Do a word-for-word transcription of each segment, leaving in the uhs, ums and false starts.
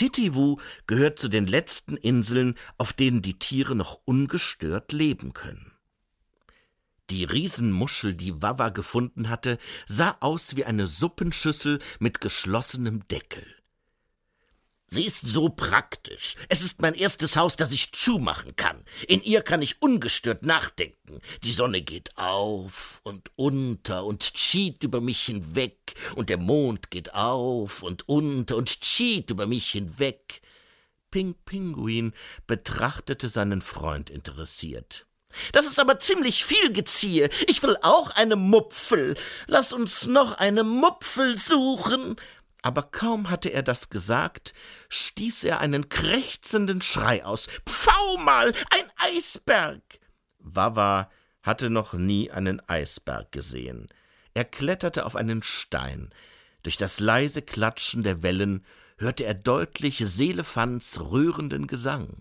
Titiwu gehört zu den letzten Inseln, auf denen die Tiere noch ungestört leben können. Die Riesenmuschel, die Wawa gefunden hatte, sah aus wie eine Suppenschüssel mit geschlossenem Deckel. »Sie ist so praktisch. Es ist mein erstes Haus, das ich zumachen kann. In ihr kann ich ungestört nachdenken. Die Sonne geht auf und unter und zieht über mich hinweg, und der Mond geht auf und unter und zieht über mich hinweg.« Pink Pinguin betrachtete seinen Freund interessiert. »Das ist aber ziemlich viel Geziehe. Ich will auch eine Mupfel. Lass uns noch eine Mupfel suchen.« Aber kaum hatte er das gesagt, stieß er einen krächzenden Schrei aus. »Pfau mal, ein Eisberg!« Wawa hatte noch nie einen Eisberg gesehen. Er kletterte auf einen Stein. Durch das leise Klatschen der Wellen hörte er deutlich Seelefants rührenden Gesang.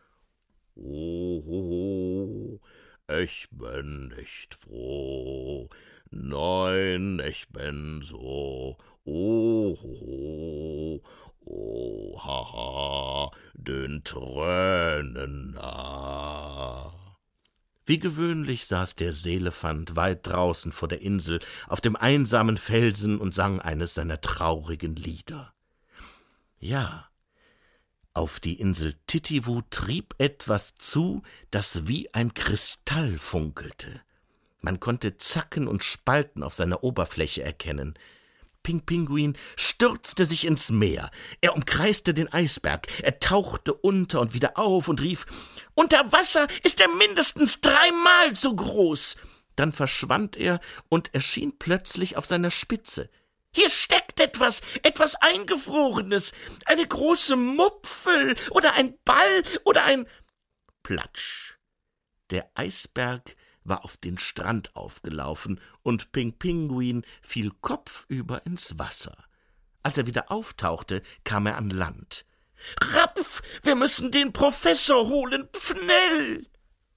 »Oh, ich bin nicht froh, nein, ich bin so, oh, oh, oh, haha, den Tränen nah.« Wie gewöhnlich saß der Seelefant weit draußen vor der Insel auf dem einsamen Felsen und sang eines seiner traurigen Lieder. Ja, auf die Insel Titiwu trieb etwas zu, das wie ein Kristall funkelte. Man konnte Zacken und Spalten auf seiner Oberfläche erkennen. Pink Pinguin stürzte sich ins Meer. Er umkreiste den Eisberg. Er tauchte unter und wieder auf und rief, »Unter Wasser ist er mindestens dreimal so groß!« Dann verschwand er und erschien plötzlich auf seiner Spitze. »Hier steckt etwas, etwas Eingefrorenes, eine große Mupfel oder ein Ball oder ein...« Platsch! Der Eisberg war auf den Strand aufgelaufen und Pink Pinguin fiel kopfüber ins Wasser. Als er wieder auftauchte, kam er an Land. »Rapf, wir müssen den Professor holen, schnell!«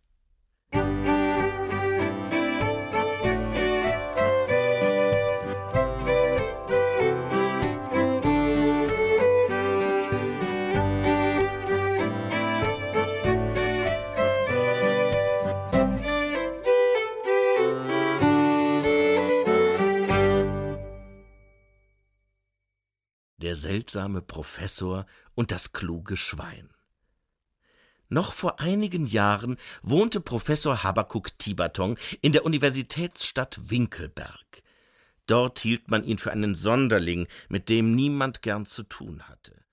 Der seltsame Professor und das kluge Schwein. Noch vor einigen Jahren wohnte Professor Habakuk Tibaton in der Universitätsstadt Winkelberg. Dort hielt man ihn für einen Sonderling, mit dem niemand gern zu tun hatte.